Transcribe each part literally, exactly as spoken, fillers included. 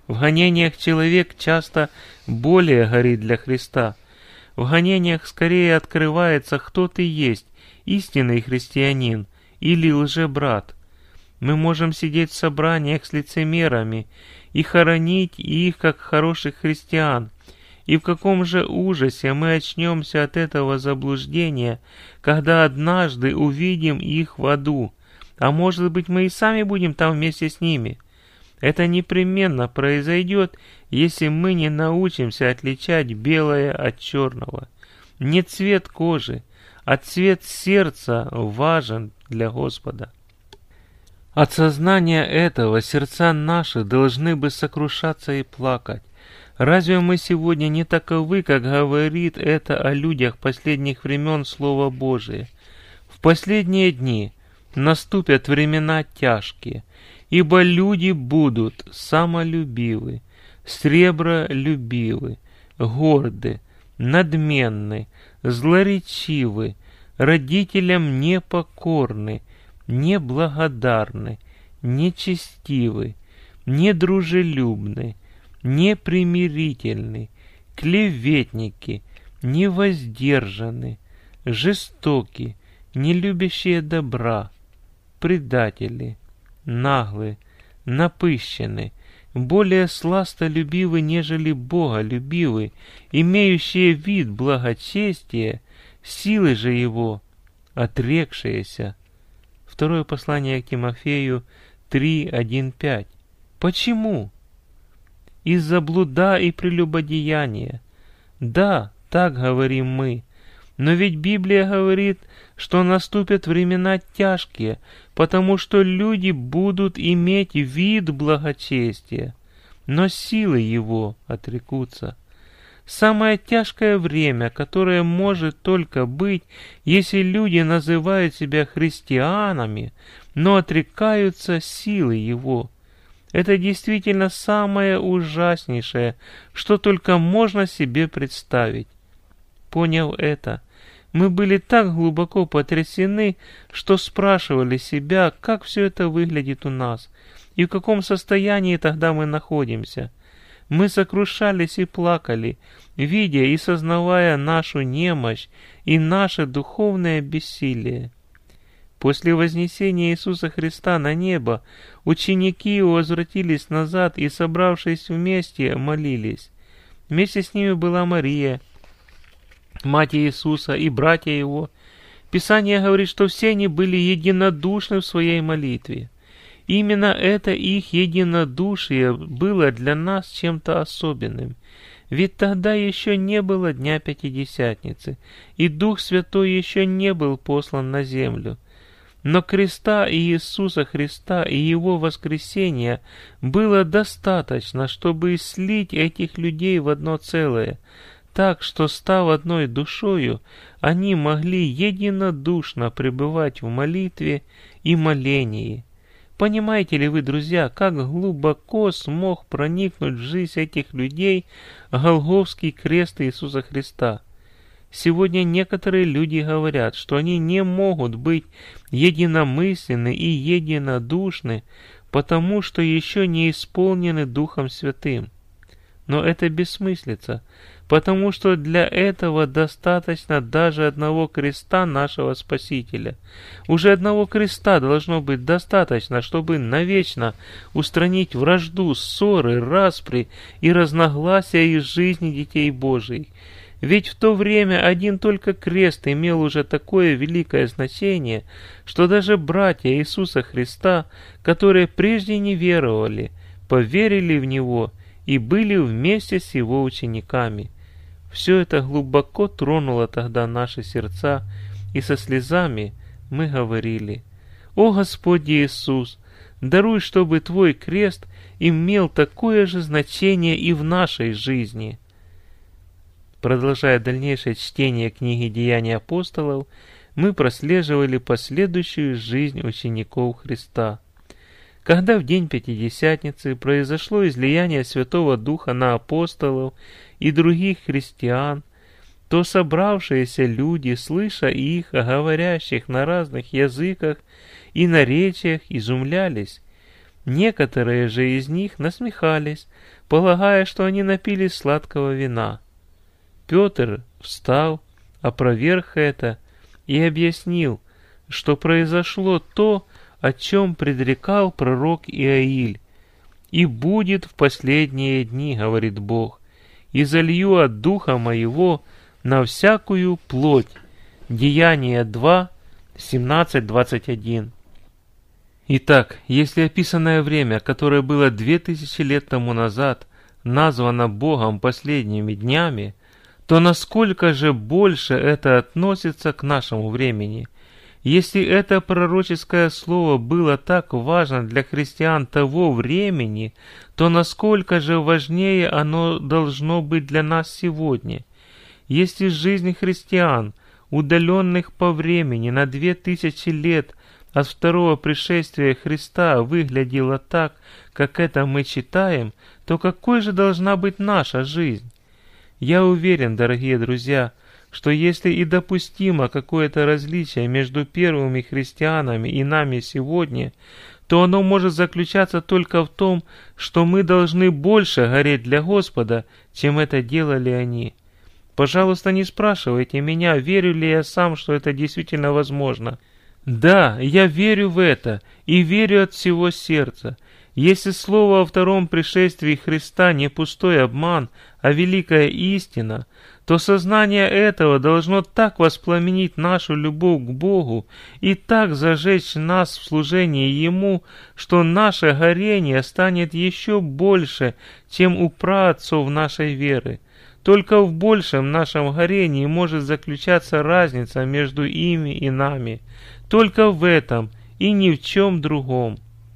В гонениях человек часто более горит для Христа. В гонениях скорее открывается, кто ты есть, истинный христианин или лжебрат. Мы можем сидеть в собраниях с лицемерами и хоронить их как хороших христиан. И в каком же ужасе мы очнемся от этого заблуждения, когда однажды увидим их в аду, а может быть мы и сами будем там вместе с ними. Это непременно произойдет, если мы не научимся отличать белое от черного. Не цвет кожи, а цвет сердца важен для Господа. От сознания этого сердца наши должны бы сокрушаться и плакать. Разве мы сегодня не таковы, как говорит это о людях последних времен Слово Божие? В последние дни наступят времена тяжкие, ибо люди будут самолюбивы, сребролюбивы, горды, надменны, злоречивы, родителям непокорны, неблагодарны, нечестивы, недружелюбны, непримирительны, клеветники, невоздержаны, жестоки, не любящие добра, предатели, наглы, напыщены, более сластолюбивы, нежели боголюбивы, имеющие вид благочестия, силы же его отрекшиеся. Второе послание к Тимофею три, один, пять. Почему? Из-за блуда и прелюбодеяния. Да, так говорим мы. Но ведь Библия говорит, что наступят времена тяжкие, потому что люди будут иметь вид благочестия, но силы его отрекутся. Самое тяжкое время, которое может только быть, если люди называют себя христианами, но отрекаются силы его. Это действительно самое ужаснейшее, что только можно себе представить. Поняв это, мы были так глубоко потрясены, что спрашивали себя, как все это выглядит у нас, и в каком состоянии тогда мы находимся. Мы сокрушались и плакали, видя и сознавая нашу немощь и наше духовное бессилие. После вознесения Иисуса Христа на небо ученики его возвратились назад и, собравшись вместе, молились. Вместе с ними была Мария, мать Иисуса, и братья его. Писание говорит, что все они были единодушны в своей молитве. Именно это их единодушие было для нас чем-то особенным. Ведь тогда еще не было Дня Пятидесятницы, и Дух Святой еще не был послан на землю. Но креста Иисуса Христа и Его воскресения было достаточно, чтобы слить этих людей в одно целое, так что, став одной душою, они могли единодушно пребывать в молитве и молении. Понимаете ли вы, друзья, как глубоко смог проникнуть в жизнь этих людей Голгофский крест Иисуса Христа? Сегодня некоторые люди говорят, что они не могут быть единомысленны и единодушны, потому что еще не исполнены Духом Святым. Но это бессмыслица, потому что для этого достаточно даже одного креста нашего Спасителя. Уже одного креста должно быть достаточно, чтобы навечно устранить вражду, ссоры, распри и разногласия из жизни детей Божьих. Ведь в то время один только крест имел уже такое великое значение, что даже братья Иисуса Христа, которые прежде не веровали, поверили в Него и были вместе с Его учениками. Все это глубоко тронуло тогда наши сердца, и со слезами мы говорили: «О Господь Иисус, даруй, чтобы Твой крест имел такое же значение и в нашей жизни». Продолжая дальнейшее чтение книги «Деяния апостолов», мы прослеживали последующую жизнь учеников Христа. Когда в день Пятидесятницы произошло излияние Святого Духа на апостолов и других христиан, то собравшиеся люди, слыша их, говорящих на разных языках и наречиях, изумлялись. Некоторые же из них насмехались, полагая, что они напились сладкого вина. Петр встал, опроверг это и объяснил, что произошло то, о чем предрекал пророк Иоиль. «И будет в последние дни, говорит Бог, и залью от духа моего на всякую плоть». Деяния два, семнадцать двадцать один. Итак, если описанное время, которое было две тысячи лет тому назад, названо Богом последними днями, то насколько же больше это относится к нашему времени? Если это пророческое слово было так важно для христиан того времени, то насколько же важнее оно должно быть для нас сегодня? Если жизнь христиан, удаленных по времени на две тысячи лет от второго пришествия Христа, выглядела так, как это мы читаем, то какой же должна быть наша жизнь? Я уверен, дорогие друзья, что если и допустимо какое-то различие между первыми христианами и нами сегодня, то оно может заключаться только в том, что мы должны больше гореть для Господа, чем это делали они. Пожалуйста, не спрашивайте меня, верю ли я сам, что это действительно возможно. Да, я верю в это, и верю от всего сердца. Если слово о втором пришествии Христа не пустой обман, а великая истина, то сознание этого должно так воспламенить нашу любовь к Богу и так зажечь нас в служении Ему, что наше горение станет еще больше, чем у праотцов нашей веры. Только в большем нашем горении может заключаться разница между ими и нами. Только в этом и ни в чем другом.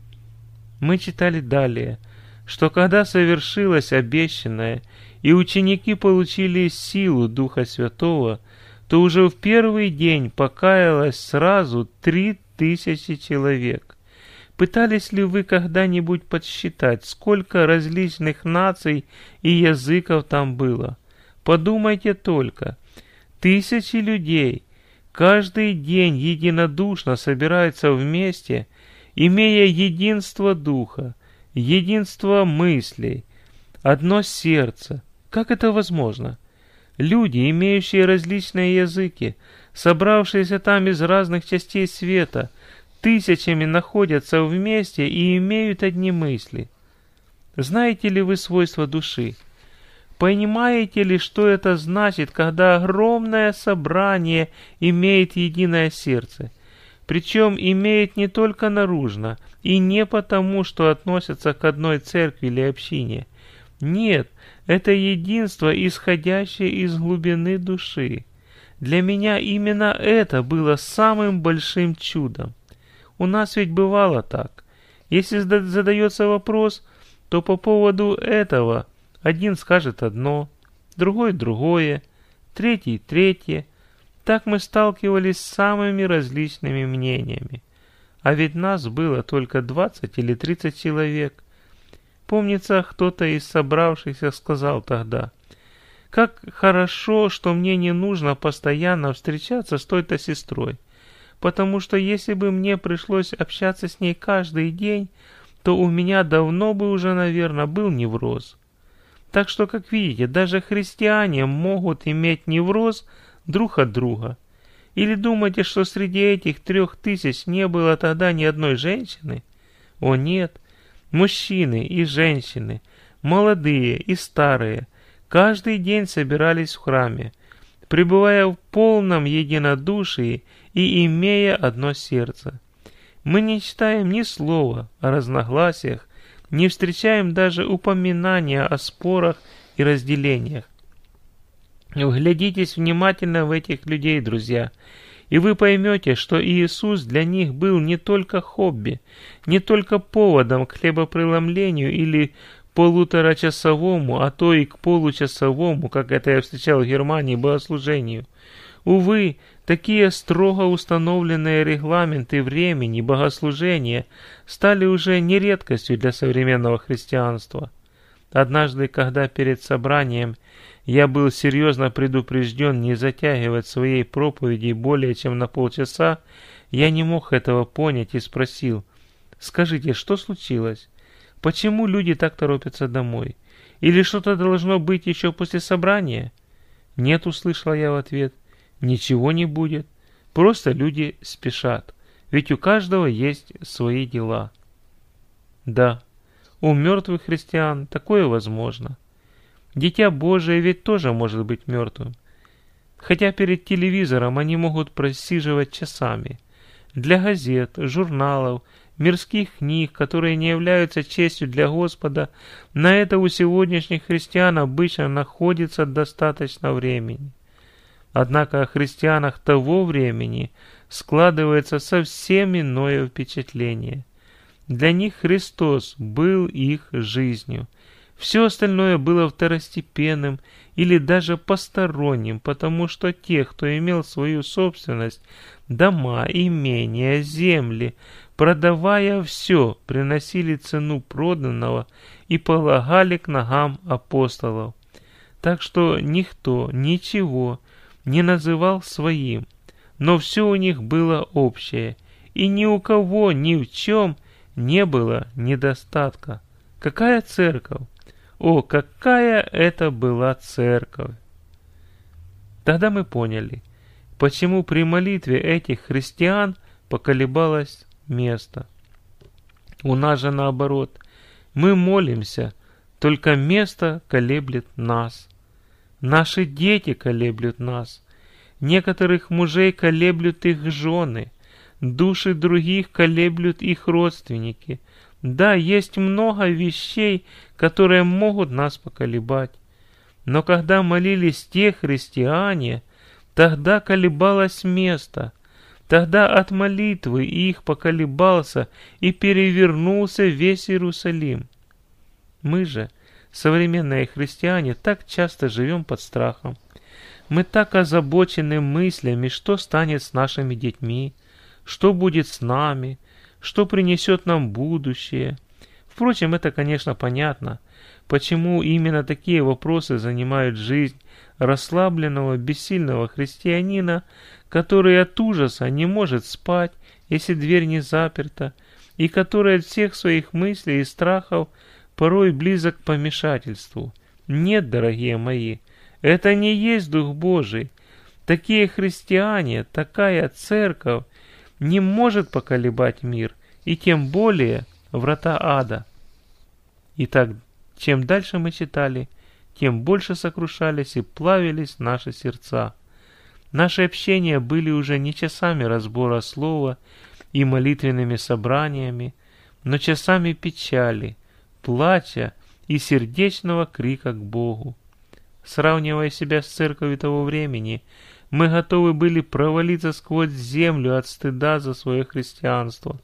Мы читали далее, что когда совершилось обещанное, и ученики получили силу Духа Святого, то уже в первый день покаялось сразу три тысячи человек. Пытались ли вы когда-нибудь подсчитать, сколько различных наций и языков там было? Подумайте только. Тысячи людей каждый день единодушно собираются вместе, имея единство духа, единство мыслей, одно сердце. Как это возможно? Люди, имеющие различные языки, собравшиеся там из разных частей света, тысячами находятся вместе и имеют одни мысли. Знаете ли вы свойства души? Понимаете ли, что это значит, когда огромное собрание имеет единое сердце? Причем имеет не только наружно, и не потому, что относятся к одной церкви или общине. Нет, это единство, исходящее из глубины души. Для меня именно это было самым большим чудом. У нас ведь бывало так. Если задается вопрос, то по поводу этого один скажет одно, другой другое, третий третье. Так мы сталкивались с самыми различными мнениями. А ведь нас было только двадцать или тридцать человек. Помнится, кто-то из собравшихся сказал тогда: «Как хорошо, что мне не нужно постоянно встречаться с той-то сестрой, потому что если бы мне пришлось общаться с ней каждый день, то у меня давно бы уже, наверное, был невроз». Так что, как видите, даже христиане могут иметь невроз друг от друга. Или думаете, что среди этих трех тысяч не было тогда ни одной женщины? О нет, мужчины и женщины, молодые и старые, каждый день собирались в храме, пребывая в полном единодушии и имея одно сердце. Мы не читаем ни слова о разногласиях, не встречаем даже упоминания о спорах и разделениях. Вглядитесь внимательно в этих людей, друзья, и вы поймете, что Иисус для них был не только хобби, не только поводом к хлебопреломлению или полуторачасовому, а то и к получасовому, как это я встречал в Германии, богослужению. Увы, такие строго установленные регламенты времени богослужения стали уже не редкостью для современного христианства. Однажды, когда перед собранием я был серьезно предупрежден не затягивать своей проповеди более чем на полчаса, я не мог этого понять и спросил: Скажите, что случилось? Почему люди так торопятся домой? Или что-то должно быть еще после собрания? Нет, услышала я в ответ. Ничего не будет. Просто люди спешат. Ведь у каждого есть свои дела. Да, у мертвых христиан такое возможно. Дитя Божие ведь тоже может быть мертвым. Хотя перед телевизором они могут просиживать часами. Для газет, журналов, мирских книг, которые не являются честью для Господа, на это у сегодняшних христиан обычно находится достаточно времени. Однако о христианах того времени складывается совсем иное впечатление. Для них Христос был их жизнью. Все остальное было второстепенным или даже посторонним, потому что те, кто имел свою собственность, дома, имения, земли, продавая все, приносили цену проданного и полагали к ногам апостолов. Так что никто ничего не называл своим, но все у них было общее, и ни у кого ни в чем не было недостатка. Какая церковь? О, какая это была церковь! Тогда мы поняли, почему при молитве этих христиан поколебалось место. У нас же наоборот. Мы молимся, только место колеблет нас. Наши дети колеблют нас. Некоторых мужей колеблют их жены. Души других колеблют их родственники. Да, есть много вещей, которые могут нас поколебать. Но когда молились те христиане, тогда колебалось место. Тогда от молитвы их поколебался и перевернулся весь Иерусалим. Мы же, современные христиане, так часто живем под страхом. Мы так озабочены мыслями, что станет с нашими детьми, что будет с нами, что принесет нам будущее. Впрочем, это, конечно, понятно, почему именно такие вопросы занимают жизнь расслабленного, бессильного христианина, который от ужаса не может спать, если дверь не заперта, и который от всех своих мыслей и страхов порой близок к помешательству. Нет, дорогие мои, это не есть Дух Божий. Такие христиане, такая церковь не может поколебать мир, и тем более врата ада. Итак, чем дальше мы читали, тем больше сокрушались и плавились наши сердца. Наши общения были уже не часами разбора слова и молитвенными собраниями, но часами печали, плача и сердечного крика к Богу. Сравнивая себя с церковью того времени, мы готовы были провалиться сквозь землю от стыда за свое христианство.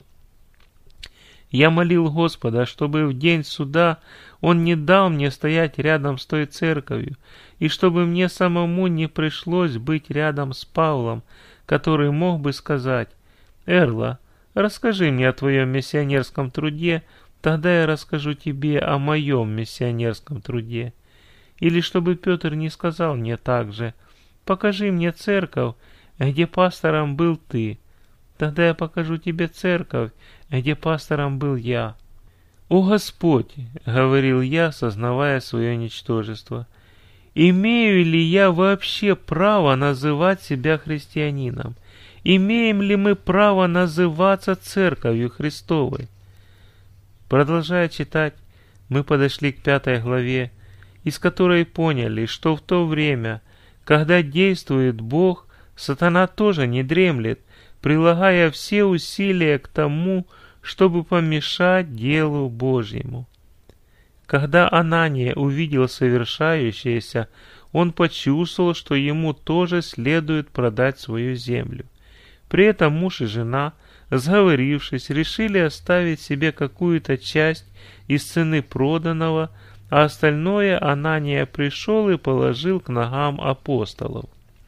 Я молил Господа, чтобы в день суда Он не дал мне стоять рядом с той церковью, и чтобы мне самому не пришлось быть рядом с Павлом, который мог бы сказать: «Эрла, расскажи мне о твоем миссионерском труде, тогда я расскажу тебе о моем миссионерском труде». Или чтобы Петр не сказал мне так же: «Покажи мне церковь, где пастором был ты, тогда я покажу тебе церковь, где пастором был я». «О Господь!» — говорил я, сознавая свое ничтожество. «Имею ли я вообще право называть себя христианином? Имеем ли мы право называться церковью Христовой?» Продолжая читать, мы подошли к пятой главе, из которой поняли, что в то время, когда действует Бог, сатана тоже не дремлет, прилагая все усилия к тому, чтобы помешать делу Божьему. Когда Анания увидел совершающееся, он почувствовал, что ему тоже следует продать свою землю. При этом муж и жена, сговорившись, решили оставить себе какую-то часть из цены проданного, а остальное Анания пришел и положил к ногам апостолов.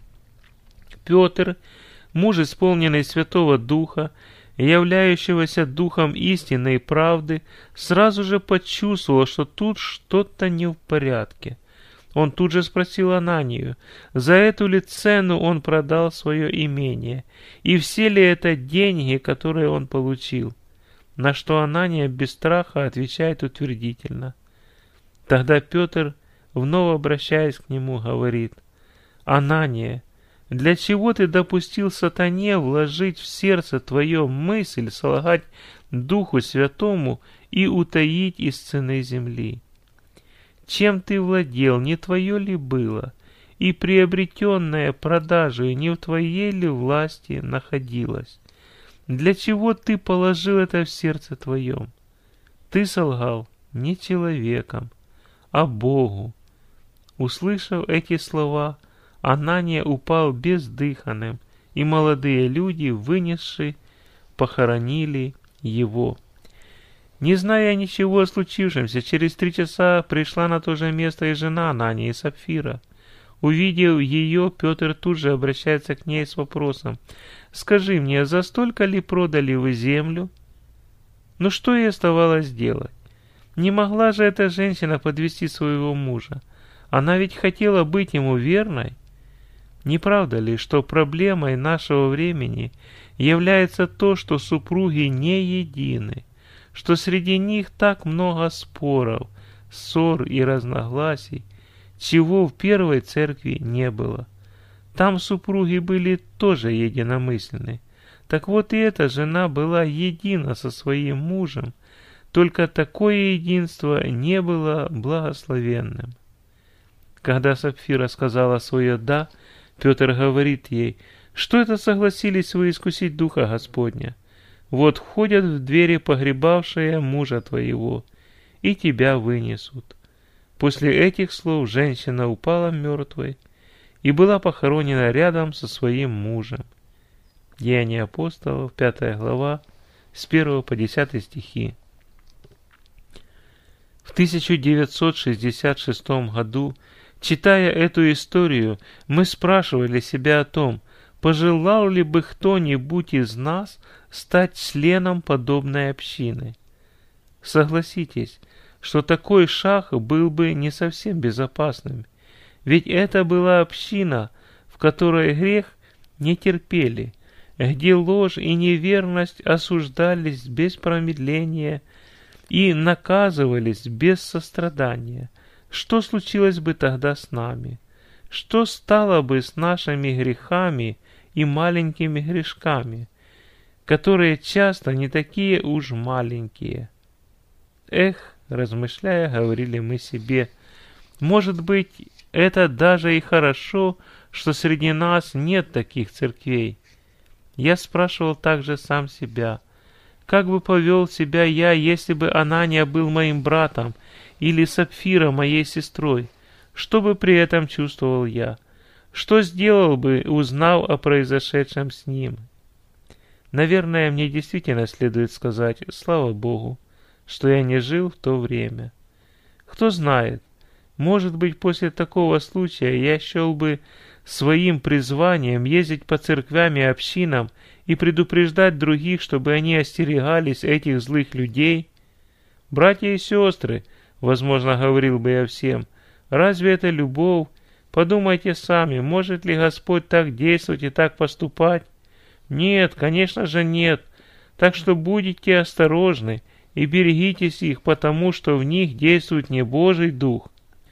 Петр, муж, исполненный Святого Духа, являющегося Духом истины и правды, сразу же почувствовал, что тут что-то не в порядке. Он тут же спросил Ананию, за эту ли цену он продал свое имение, и все ли это деньги, которые он получил. на что Анания без страха отвечает утвердительно. Тогда Петр, вновь обращаясь к нему, говорит: «Анания, для чего ты допустил сатане вложить в сердце твое мысль солгать Духу Святому и утаить из цены земли? Чем ты владел, не твое ли было, и приобретенное продажей не в твоей ли власти находилось? Для чего ты положил это в сердце твоем? Ты солгал не человеком, а Богу». Услышав эти слова, Анания упал бездыханным, и молодые люди, вынесши, похоронили его. Не зная ничего о случившемся, через три часа пришла на то же место и жена Анании, Сапфира. Увидев ее, Петр тут же обращается к ней с вопросом: «Скажи мне, за столько ли продали вы землю?» Ну что ей оставалось делать? Не могла же эта женщина подвести своего мужа. Она ведь хотела быть ему верной. Не правда ли, что проблемой нашего времени является то, что супруги не едины, что среди них так много споров, ссор и разногласий, чего в первой церкви не было? Там супруги были тоже единомысленны. Так вот и эта жена была едина со своим мужем, только такое единство не было благословенным. Когда Сапфира сказала свое «да», Петр говорит ей: «Что это согласились вы искусить Духа Господня? Вот входят в двери погребавшие мужа твоего, и тебя вынесут». После этих слов женщина упала мертвой и была похоронена рядом со своим мужем. Деяния апостолов, пятая глава, с первого по десятый стихи. В тысяча девятьсот шестьдесят шестом году, читая эту историю, мы спрашивали себя о том, пожелал ли бы кто-нибудь из нас стать членом подобной общины. Согласитесь, что такой шаг был бы не совсем безопасным, ведь это была община, в которой грех не терпели, где ложь и неверность осуждались без промедления и наказывались без сострадания. Что случилось бы тогда с нами? Что стало бы с нашими грехами и маленькими грешками, которые часто не такие уж маленькие? Эх, размышляя, говорили мы себе, может быть, это даже и хорошо, что среди нас нет таких церквей. Я спрашивал также сам себя, как бы повел себя я, если бы Анания был моим братом или Сапфира моей сестрой? Что бы при этом чувствовал я? Что сделал бы, узнав о произошедшем с ним? Наверное, мне действительно следует сказать: слава Богу, что я не жил в то время. Кто знает, может быть, после такого случая я счел бы своим призванием ездить по церквям и общинам и предупреждать других, чтобы они остерегались этих злых людей. Братья и сестры, возможно, говорил бы я всем, разве это любовь? Подумайте сами, может ли Господь так действовать и так поступать? Нет, конечно же нет. Так что будьте осторожны и берегитесь их, потому что в них действует не Божий Дух.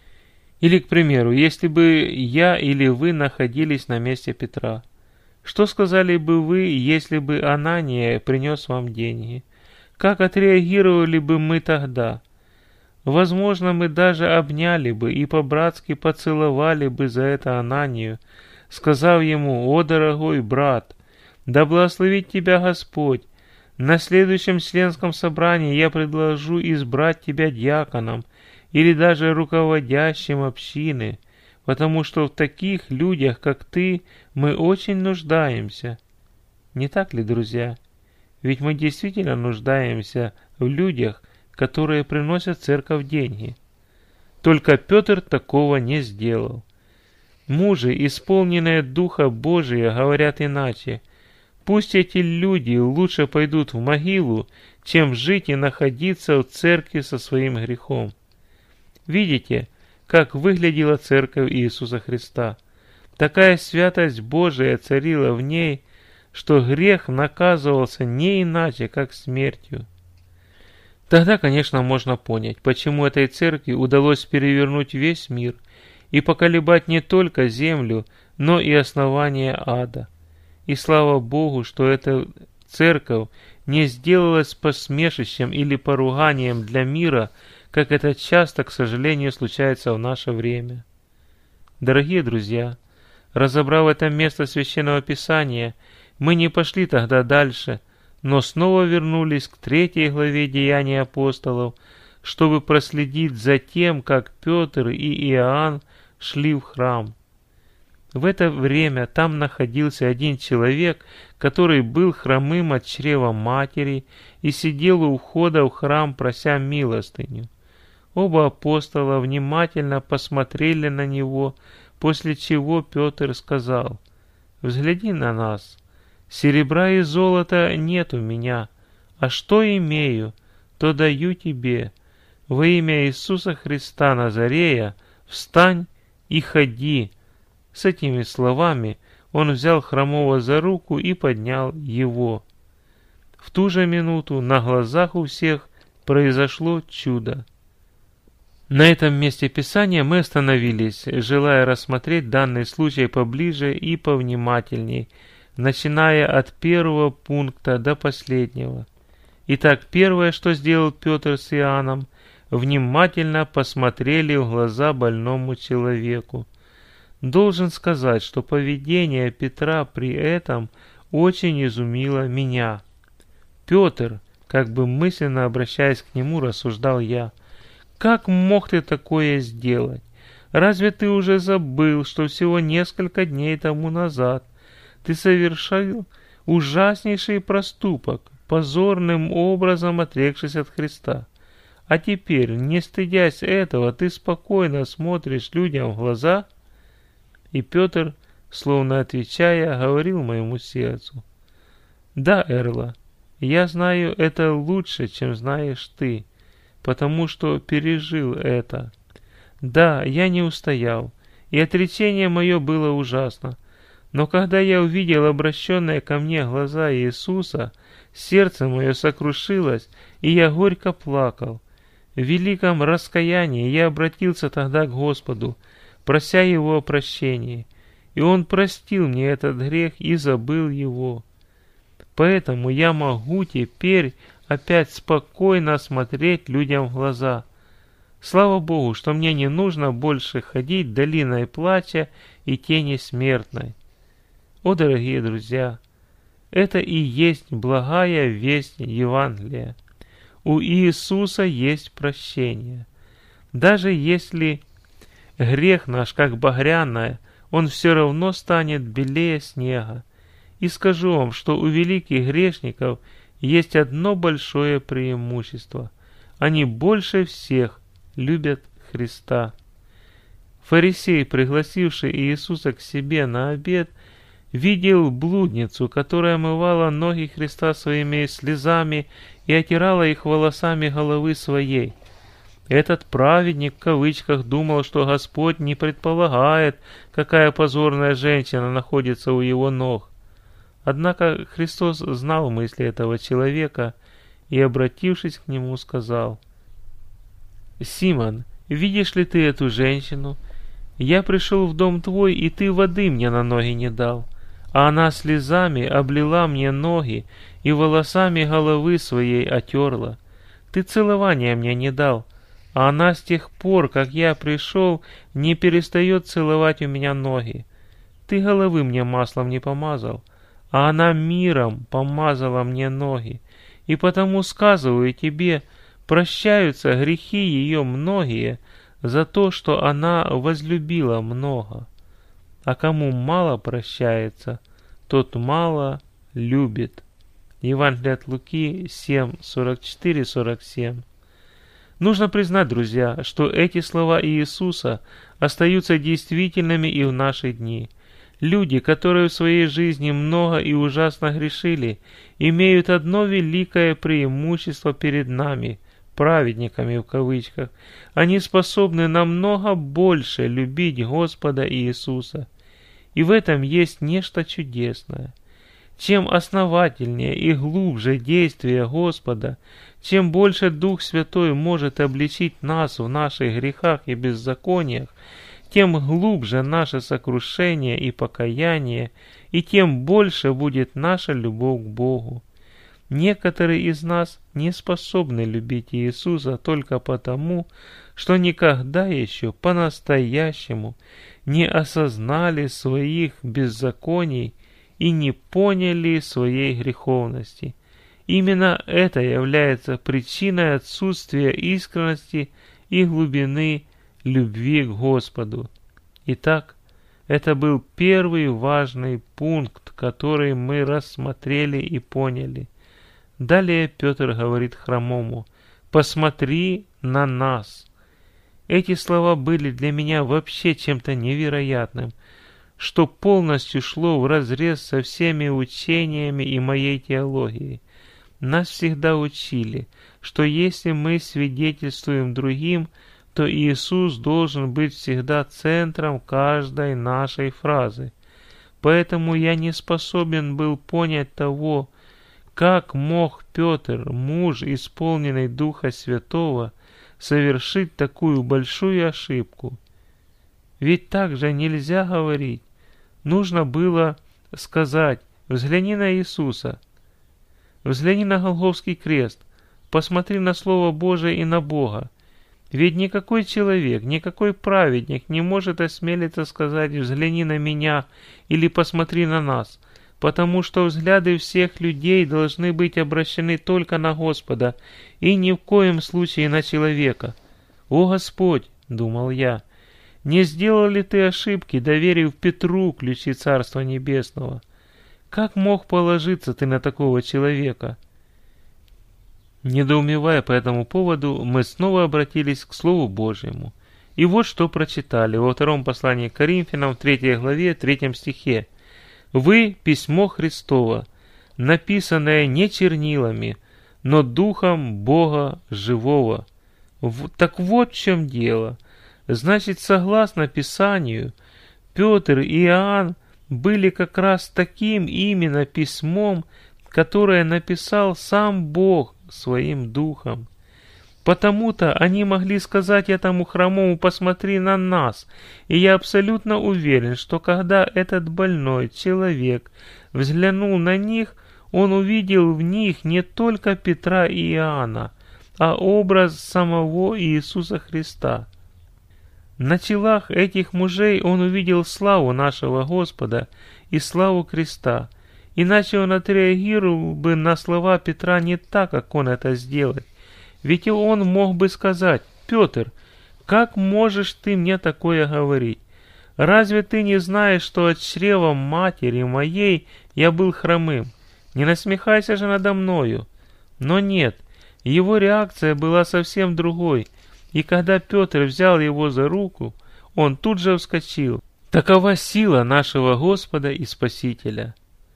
Или, к примеру, если бы я или вы находились на месте Петра, что сказали бы вы, если бы Анания принес вам деньги? Как отреагировали бы мы тогда? Возможно, мы даже обняли бы и по-братски поцеловали бы за это Ананию, сказав ему: «О, дорогой брат, да благословит тебя Господь! На следующем членском собрании я предложу избрать тебя диаконом или даже руководящим общины, потому что в таких людях, как ты, мы очень нуждаемся». Не так ли, друзья? Ведь мы действительно нуждаемся в людях, которые приносят в церковь деньги. Только Петр такого не сделал. Мужи, исполненные Духа Божия, говорят иначе: пусть эти люди лучше пойдут в могилу, чем жить и находиться в церкви со своим грехом. Видите, как выглядела церковь Иисуса Христа? Такая святость Божия царила в ней, что грех наказывался не иначе, как смертью. Тогда, конечно, можно понять, почему этой церкви удалось перевернуть весь мир и поколебать не только землю, но и основание ада. И слава Богу, что эта церковь не сделалась посмешищем или поруганием для мира, как это часто, к сожалению, случается в наше время. Дорогие друзья, разобрав это место Священного Писания, мы не пошли тогда дальше, но снова вернулись к третьей главе Деяний апостолов, чтобы проследить за тем, как Петр и Иоанн шли в храм. В это время там находился один человек, который был хромым от чрева матери и сидел у входа в храм, прося милостыню. Оба апостола внимательно посмотрели на него, после чего Петр сказал: «Взгляни на нас. Серебра и золота нет у меня, а что имею, то даю тебе. Во имя Иисуса Христа Назарея встань и ходи». С этими словами он взял хромого за руку и поднял его. В ту же минуту на глазах у всех произошло чудо. На этом месте Писания мы остановились, желая рассмотреть данный случай поближе и повнимательней, начиная от первого пункта до последнего. Итак, первое, что сделал Петр с Иоанном, внимательно посмотрели в глаза больному человеку. Должен сказать, что поведение Петра при этом очень изумило меня. «Петр», как бы мысленно обращаясь к нему, рассуждал я, «как мог ты такое сделать? Разве ты уже забыл, что всего несколько дней тому назад ты совершил ужаснейший проступок, позорным образом отрекшись от Христа? А теперь, не стыдясь этого, ты спокойно смотришь людям в глаза?» И Петр, словно отвечая, говорил моему сердцу: «Да, Эрла, я знаю это лучше, чем знаешь ты, потому что пережил это. Да, я не устоял, и отречение мое было ужасно. Но когда я увидел обращенные ко мне глаза Иисуса, сердце мое сокрушилось, и я горько плакал. В великом раскаянии я обратился тогда к Господу, прося Его о прощении, и Он простил мне этот грех и забыл его. Поэтому я могу теперь опять спокойно смотреть людям в глаза. Слава Богу, что мне не нужно больше ходить долиной плача и тени смертной». О, дорогие друзья, это и есть благая весть Евангелия. У Иисуса есть прощение. Даже если грех наш, как багряное, он все равно станет белее снега. И скажу вам, что у великих грешников есть одно большое преимущество. Они больше всех любят Христа. Фарисей, пригласивший Иисуса к себе на обед, видел блудницу, которая омывала ноги Христа своими слезами и отирала их волосами головы своей. Этот праведник, в кавычках, думал, что Господь не предполагает, какая позорная женщина находится у его ног. Однако Христос знал мысли этого человека и, обратившись к нему, сказал: «Симон, видишь ли ты эту женщину? Я пришел в дом твой, и ты воды мне на ноги не дал, а она слезами облила мне ноги и волосами головы своей отерла. Ты целования мне не дал, а она с тех пор, как я пришел, не перестает целовать у меня ноги. Ты головы мне маслом не помазал, а она миром помазала мне ноги. И потому сказываю тебе, прощаются грехи ее многие за то, что она возлюбила много. А кому мало прощается, тот мало любит». Евангелие от Луки семь, сорок четыре сорок семь. Нужно признать, друзья, что эти слова Иисуса остаются действительными и в наши дни. Люди, которые в своей жизни много и ужасно грешили, имеют одно великое преимущество перед нами, праведниками в кавычках. Они способны намного больше любить Господа Иисуса. И в этом есть нечто чудесное. Чем основательнее и глубже действие Господа, чем больше Дух Святой может обличить нас в наших грехах и беззакониях, тем глубже наше сокрушение и покаяние, и тем больше будет наша любовь к Богу. Некоторые из нас не способны любить Иисуса только потому, что никогда еще по-настоящему не осознали своих беззаконий и не поняли своей греховности. Именно это является причиной отсутствия искренности и глубины любви к Господу. Итак, это был первый важный пункт, который мы рассмотрели и поняли. Далее Петр говорит хромому: «Посмотри на нас». Эти слова были для меня вообще чем-то невероятным, что полностью шло вразрез со всеми учениями и моей теологией. Нас всегда учили, что если мы свидетельствуем другим, то Иисус должен быть всегда центром каждой нашей фразы. Поэтому я не способен был понять того, как мог Петр, муж, исполненный Духа Святого, совершить такую большую ошибку. Ведь так же нельзя говорить. Нужно было сказать: взгляни на Иисуса, взгляни на Голгофский крест, посмотри на Слово Божие и на Бога. Ведь никакой человек, никакой праведник не может осмелиться сказать: взгляни на меня или посмотри на нас, потому что взгляды всех людей должны быть обращены только на Господа и ни в коем случае на человека. «О Господь!» — думал я, — «не сделал ли ты ошибки, доверив Петру ключи Царства Небесного? Как мог положиться ты на такого человека?» Недоумевая по этому поводу, мы снова обратились к Слову Божьему. И вот что прочитали во втором послании к Коринфянам, в третьей главе, третьем стихе. «Вы – письмо Христово, написанное не чернилами, но Духом Бога живого». Так вот в чем дело. Значит, согласно Писанию, Петр и Иоанн были как раз таким именно письмом, которое написал сам Бог своим Духом. Потому-то они могли сказать этому хромому: «Посмотри на нас». И я абсолютно уверен, что когда этот больной человек взглянул на них, он увидел в них не только Петра и Иоанна, а образ самого Иисуса Христа. На телах этих мужей он увидел славу нашего Господа и славу креста. Иначе он отреагировал бы на слова Петра не так, как он это сделает. Ведь он мог бы сказать: «Петр, как можешь ты мне такое говорить? Разве ты не знаешь, что от чрева матери моей я был хромым? Не насмехайся же надо мною». Но нет, его реакция была совсем другой, и когда Петр взял его за руку, он тут же вскочил. Такова сила нашего Господа и Спасителя.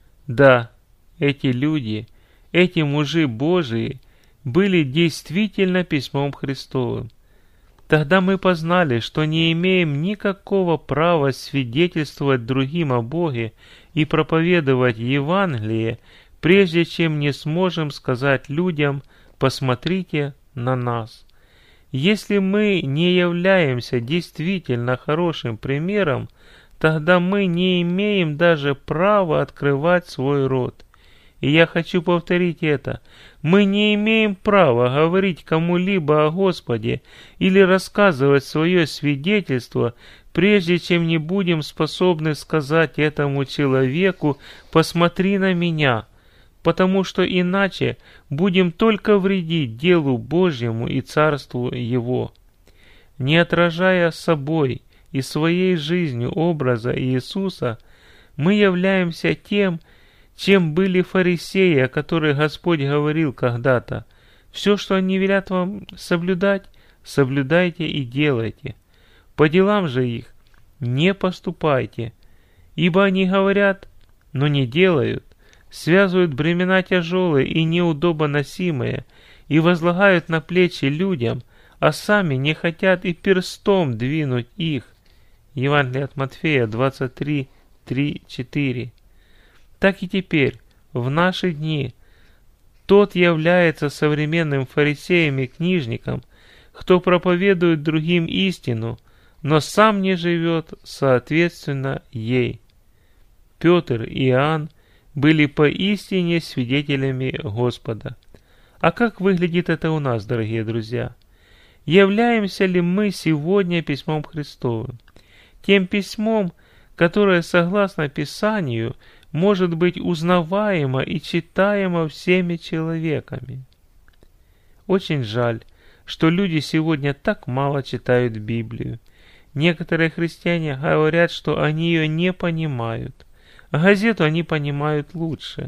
Да, эти люди, эти мужи Божии были действительно письмом Христовым. Тогда мы познали, что не имеем никакого права свидетельствовать другим о Боге и проповедовать Евангелие, прежде чем не сможем сказать людям: «Посмотрите на нас». Если мы не являемся действительно хорошим примером, тогда мы не имеем даже права открывать свой рот. И я хочу повторить это. Мы не имеем права говорить кому-либо о Господе или рассказывать свое свидетельство, прежде чем не будем способны сказать этому человеку: «Посмотри на меня», потому что иначе будем только вредить делу Божьему и Царству Его. Не отражая собой и своей жизнью образа Иисуса, мы являемся тем, чем были фарисеи, о которых Господь говорил когда-то: «Все, что они велят вам соблюдать, соблюдайте и делайте. По делам же их не поступайте, ибо они говорят, но не делают, связывают бремена тяжелые и неудобоносимые и возлагают на плечи людям, а сами не хотят и перстом двинуть их». Евангелие от Матфея двадцать три, три, четыре. Так и теперь в наши дни тот является современным фарисеем и книжником, кто проповедует другим истину, но сам не живет соответственно ей. Петр и Иоанн были поистине свидетелями Господа. А как выглядит это у нас, дорогие друзья? Являемся ли мы сегодня письмом Христовым? Тем письмом, которое, согласно Писанию, может быть узнаваемо и читаемо всеми человеками. Очень жаль, что люди сегодня так мало читают Библию. Некоторые христиане говорят, что они ее не понимают. Газету они понимают лучше.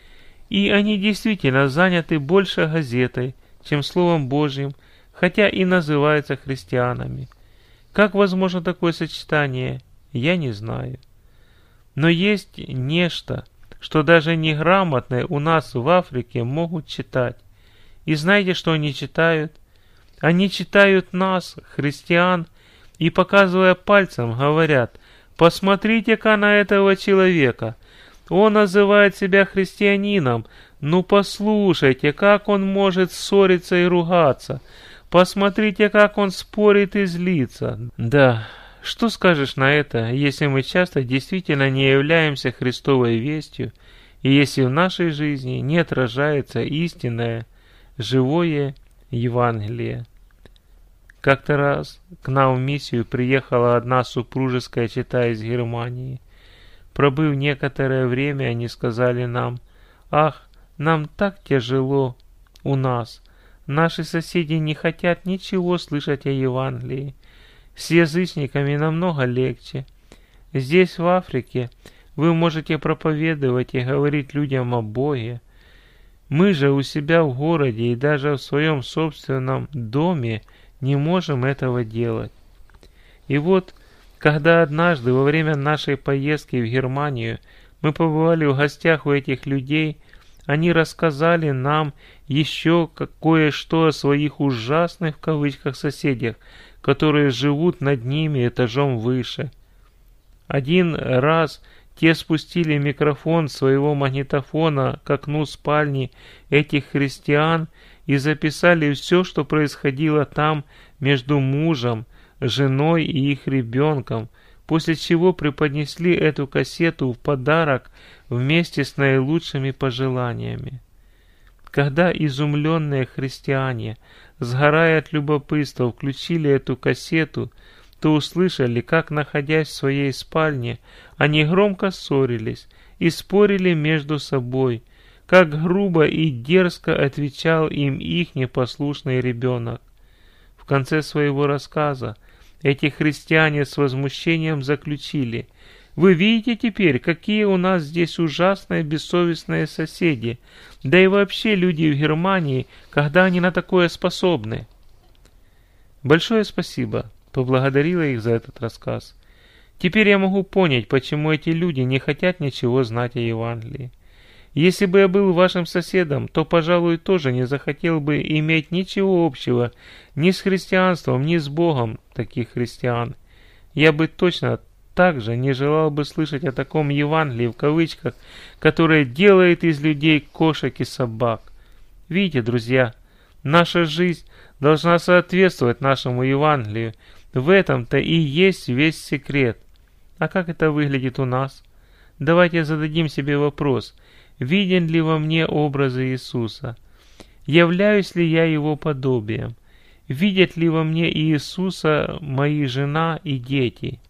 И они действительно заняты больше газетой, чем Словом Божьим, хотя и называются христианами. Как возможно такое сочетание, я не знаю. Но есть нечто, что даже неграмотные у нас в Африке могут читать. И знаете, что они читают? Они читают нас, христиан, и, показывая пальцем, говорят: «Посмотрите-ка на этого человека. Он называет себя христианином. Ну послушайте, как он может ссориться и ругаться. Посмотрите, как он спорит и злится». Да, что скажешь на это, если мы часто действительно не являемся Христовой вестью, и если в нашей жизни не отражается истинное, живое Евангелие? Как-то раз к нам в миссию приехала одна супружеская чета из Германии. Пробыв некоторое время, они сказали нам: «Ах, нам так тяжело у нас. Наши соседи не хотят ничего слышать о Евангелии. С язычниками намного легче. Здесь, в Африке, вы можете проповедовать и говорить людям о Боге. Мы же у себя в городе и даже в своем собственном доме не можем этого делать». И вот, когда однажды во время нашей поездки в Германию мы побывали в гостях у этих людей, они рассказали нам еще кое-что о своих ужасных в кавычках соседях, которые живут над ними этажом выше. Один раз те спустили микрофон своего магнитофона к окну спальни этих христиан и записали все, что происходило там между мужем, женой и их ребенком, после чего преподнесли эту кассету в подарок вместе с наилучшими пожеланиями. Когда изумленные христиане, сгорая от любопытства, включили эту кассету, то услышали, как, находясь в своей спальне, они громко ссорились и спорили между собой, как грубо и дерзко отвечал им их непослушный ребенок. В конце своего рассказа эти христиане с возмущением заключили: «Вы видите теперь, какие у нас здесь ужасные бессовестные соседи, да и вообще люди в Германии, когда они на такое способны». Большое спасибо, поблагодарила их за этот рассказ. Теперь я могу понять, почему эти люди не хотят ничего знать о Евангелии. Если бы я был вашим соседом, то, пожалуй, тоже не захотел бы иметь ничего общего ни с христианством, ни с Богом таких христиан. Я бы точно так же не желал бы слышать о таком Евангелии в кавычках, которое делает из людей кошек и собак. Видите, друзья, наша жизнь должна соответствовать нашему Евангелию. В этом-то и есть весь секрет. А как это выглядит у нас? Давайте зададим себе вопрос: виден ли во мне образы Иисуса? Являюсь ли я Его подобием? Видят ли во мне Иисуса мои жена и дети?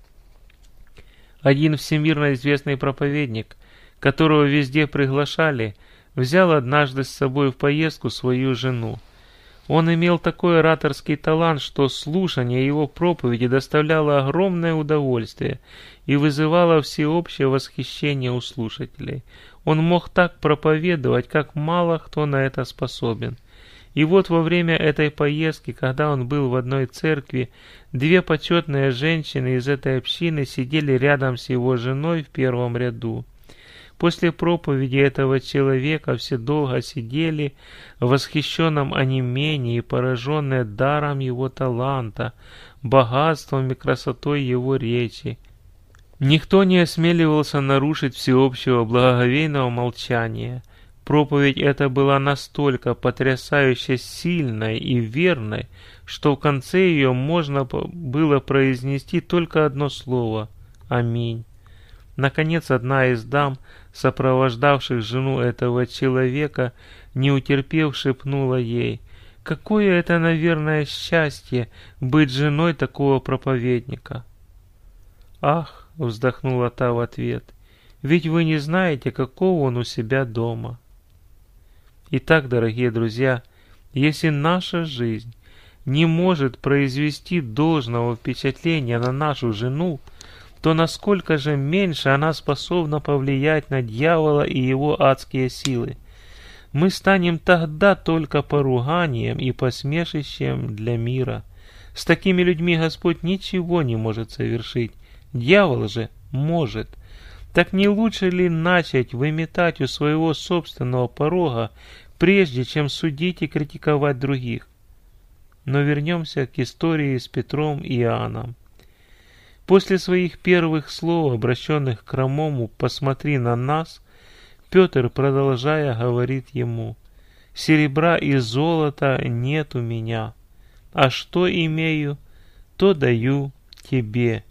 Один всемирно известный проповедник, которого везде приглашали, взял однажды с собой в поездку свою жену. Он имел такой ораторский талант, что слушание его проповеди доставляло огромное удовольствие и вызывало всеобщее восхищение у слушателей. Он мог так проповедовать, как мало кто на это способен. И вот во время этой поездки, когда он был в одной церкви, две почетные женщины из этой общины сидели рядом с его женой в первом ряду. После проповеди этого человека все долго сидели в восхищенном онемении, пораженные даром его таланта, богатством и красотой его речи. Никто не осмеливался нарушить всеобщего благоговейного молчания. Проповедь эта была настолько потрясающе сильной и верной, что в конце ее можно было произнести только одно слово «Аминь». Наконец, одна из дам, сопровождавших жену этого человека, не утерпев, шепнула ей: «Какое это, наверное, счастье быть женой такого проповедника!» «Ах!» — вздохнула та в ответ, «ведь вы не знаете, какого он у себя дома». Итак, дорогие друзья, если наша жизнь не может произвести должного впечатления на нашу жену, то насколько же меньше она способна повлиять на дьявола и его адские силы. Мы станем тогда только поруганием и посмешищем для мира. С такими людьми Господь ничего не может совершить, дьявол же может. Так не лучше ли начать выметать у своего собственного порога, прежде чем судить и критиковать других? Но вернемся к истории с Петром и Иоанном. После своих первых слов, обращенных к хромому «посмотри на нас», Петр, продолжая, говорит ему: «Серебра и золота нет у меня, а что имею, то даю тебе».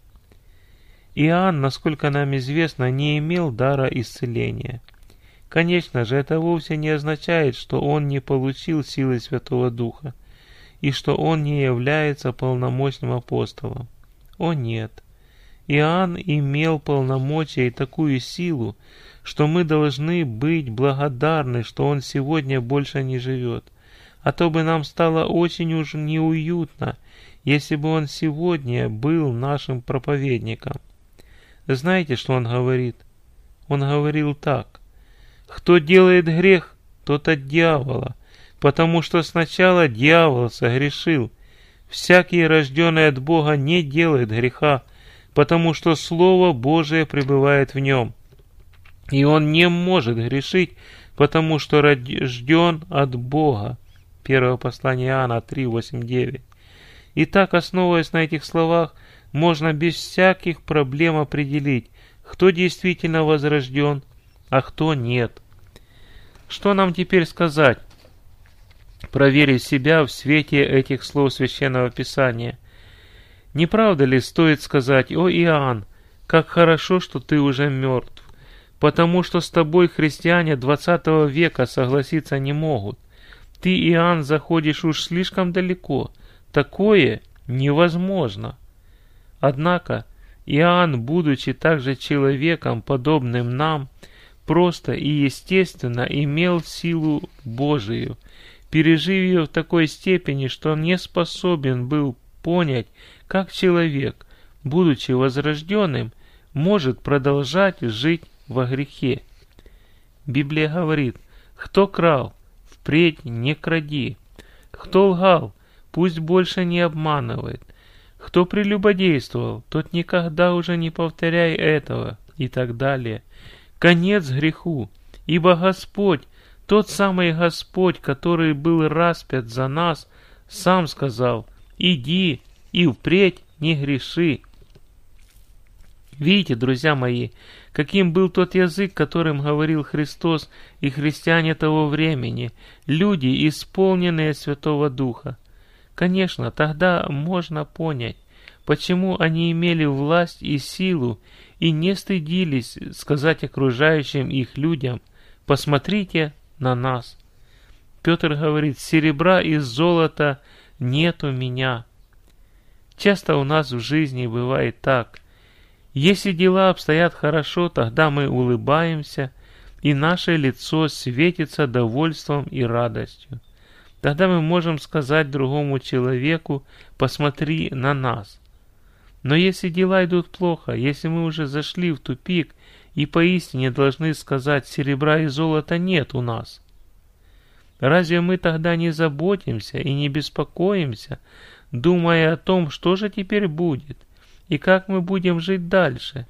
Иоанн, насколько нам известно, не имел дара исцеления. Конечно же, это вовсе не означает, что он не получил силы Святого Духа, и что он не является полномочным апостолом. О нет! Иоанн имел полномочия и такую силу, что мы должны быть благодарны, что он сегодня больше не живет. А то бы нам стало очень уж неуютно, если бы он сегодня был нашим проповедником. Знаете, что он говорит? Он говорил так: «Кто делает грех, тот от дьявола, потому что сначала дьявол согрешил. Всякий, рожденный от Бога, не делает греха, потому что Слово Божие пребывает в нем. И он не может грешить, потому что рожден от Бога». Первое послание Иоанна три, восемь, девять. Итак, основываясь на этих словах, можно без всяких проблем определить, кто действительно возрожден, а кто нет. Что нам теперь сказать, проверив себя в свете этих слов Священного Писания? Не правда ли стоит сказать: «О, Иоанн, как хорошо, что ты уже мертв, потому что с тобой христиане двадцатого века согласиться не могут. Ты, Иоанн, заходишь уж слишком далеко, такое невозможно». Однако Иоанн, будучи также человеком, подобным нам, просто и естественно имел силу Божию, пережив ее в такой степени, что он не способен был понять, как человек, будучи возрожденным, может продолжать жить во грехе. Библия говорит: «Кто крал, впредь не кради. Кто лгал, пусть больше не обманывает. Кто прелюбодействовал, тот никогда уже не повторяй этого», и так далее. Конец греху, ибо Господь, тот самый Господь, который был распят за нас, сам сказал: «Иди и впредь не греши». Видите, друзья мои, каким был тот язык, которым говорил Христос и христиане того времени, люди, исполненные Святого Духа. Конечно, тогда можно понять, почему они имели власть и силу и не стыдились сказать окружающим их людям: «Посмотрите на нас». Петр говорит: «Серебра и золота нет у меня». Часто у нас в жизни бывает так. Если дела обстоят хорошо, тогда мы улыбаемся, и наше лицо светится довольством и радостью. Тогда мы можем сказать другому человеку: «Посмотри на нас». Но если дела идут плохо, если мы уже зашли в тупик и поистине должны сказать: «Серебра и золота нет у нас», разве мы тогда не заботимся и не беспокоимся, думая о том, что же теперь будет и как мы будем жить дальше?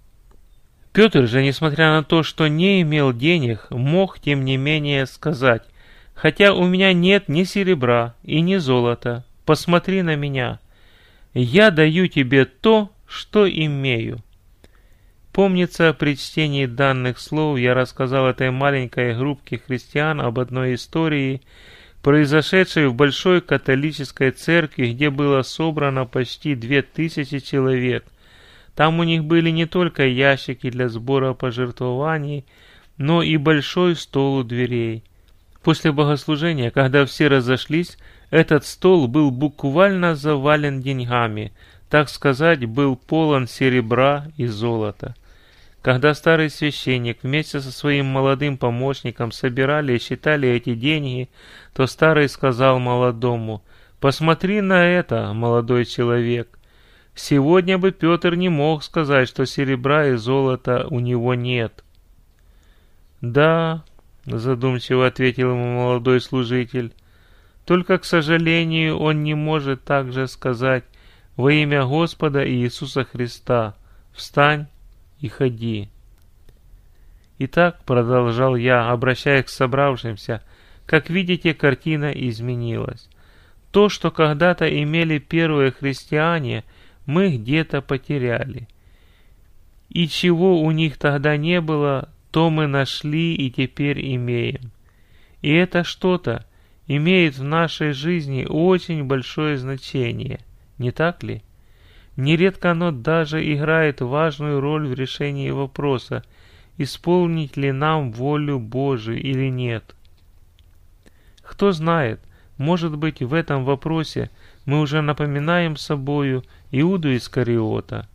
Петр же, несмотря на то, что не имел денег, мог тем не менее сказать: «Хотя у меня нет ни серебра и ни золота, посмотри на меня. Я даю тебе то, что имею». Помнится, при чтении данных слов я рассказал этой маленькой группке христиан об одной истории, произошедшей в большой католической церкви, где было собрано почти две тысячи человек. Там у них были не только ящики для сбора пожертвований, но и большой стол у дверей. После богослужения, когда все разошлись, этот стол был буквально завален деньгами, так сказать, был полон серебра и золота. Когда старый священник вместе со своим молодым помощником собирали и считали эти деньги, то старый сказал молодому: «Посмотри на это, молодой человек. Сегодня бы Петр не мог сказать, что серебра и золота у него нет». «Да», — задумчиво ответил ему молодой служитель, «только, к сожалению, он не может также сказать: во имя Господа Иисуса Христа, встань и ходи». Итак, продолжал я, обращаясь к собравшимся, как видите, картина изменилась. То, что когда-то имели первые христиане, мы где-то потеряли. И чего у них тогда не было, то мы нашли и теперь имеем. И это что-то имеет в нашей жизни очень большое значение, не так ли? Нередко оно даже играет важную роль в решении вопроса, исполнить ли нам волю Божию или нет. Кто знает, может быть, в этом вопросе мы уже напоминаем собою Иуду Искариота.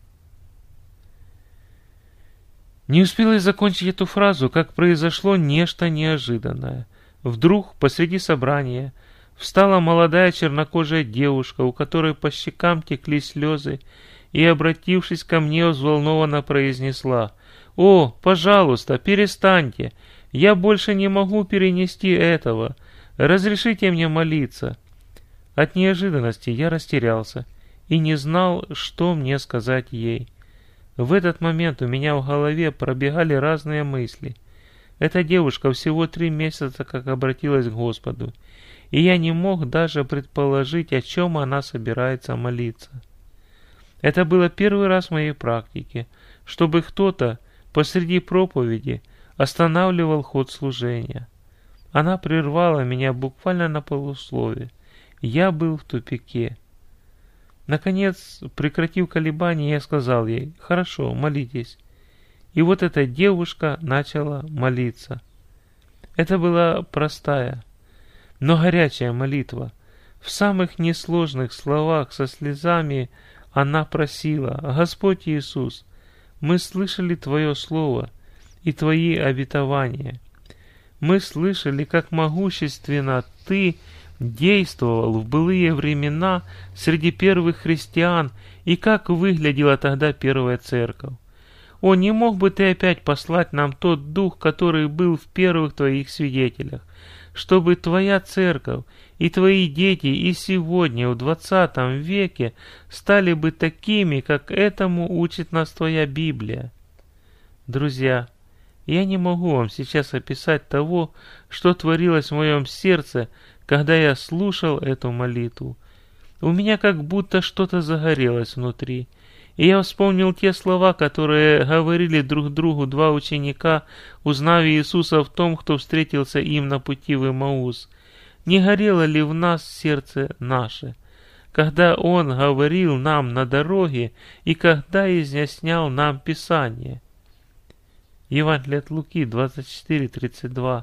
Не успел я закончить эту фразу, как произошло нечто неожиданное. Вдруг посреди собрания встала молодая чернокожая девушка, у которой по щекам текли слезы, и, обратившись ко мне, взволнованно произнесла: «О, пожалуйста, перестаньте, я больше не могу перенести этого, разрешите мне молиться». От неожиданности я растерялся и не знал, что мне сказать ей. В этот момент у меня в голове пробегали разные мысли. Эта девушка всего три месяца как обратилась к Господу, и я не мог даже предположить, о чем она собирается молиться. Это было первый раз в моей практике, чтобы кто-то посреди проповеди останавливал ход служения. Она прервала меня буквально на полуслове. Я был в тупике. Наконец, прекратив колебания, я сказал ей: «Хорошо, молитесь». И вот эта девушка начала молиться. Это была простая, но горячая молитва. В самых несложных словах со слезами она просила: «Господь Иисус, мы слышали Твое Слово и Твои обетования. Мы слышали, как могущественно Ты действовал в былые времена среди первых христиан и как выглядела тогда первая церковь. О, не мог бы Ты опять послать нам тот дух, который был в первых Твоих свидетелях, чтобы Твоя церковь и Твои дети и сегодня, в двадцатом веке, стали бы такими, как этому учит нас Твоя Библия». Друзья, я не могу вам сейчас описать того, что творилось в моем сердце, когда я слушал эту молитву. У меня как будто что-то загорелось внутри, и я вспомнил те слова, которые говорили друг другу два ученика, узнав Иисуса в том, кто встретился им на пути в Имаус. Не горело ли в нас сердце наше, когда Он говорил нам на дороге и когда изъяснял нам Писание? Евангелие от Луки двадцать четыре тридцать два.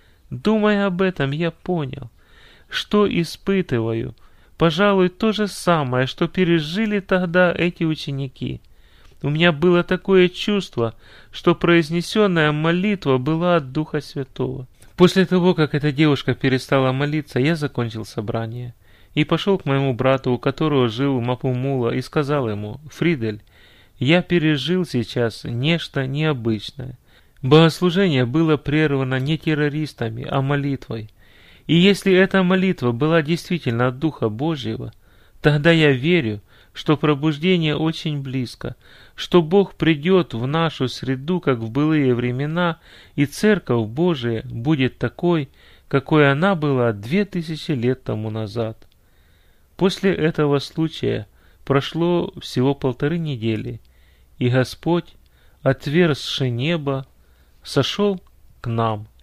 Думая об этом, я понял, что испытываю, пожалуй, то же самое, что пережили тогда эти ученики. У меня было такое чувство, что произнесенная молитва была от Духа Святого. После того, как эта девушка перестала молиться, я закончил собрание и пошел к моему брату, у которого жил в Мапумула, и сказал ему: «Фридель, я пережил сейчас нечто необычное. Богослужение было прервано не террористами, а молитвой. И если эта молитва была действительно от Духа Божьего, тогда я верю, что пробуждение очень близко, что Бог придет в нашу среду, как в былые времена, и Церковь Божия будет такой, какой она была две тысячи лет тому назад». После этого случая прошло всего полторы недели, и Господь отверзши небо, сошел к нам.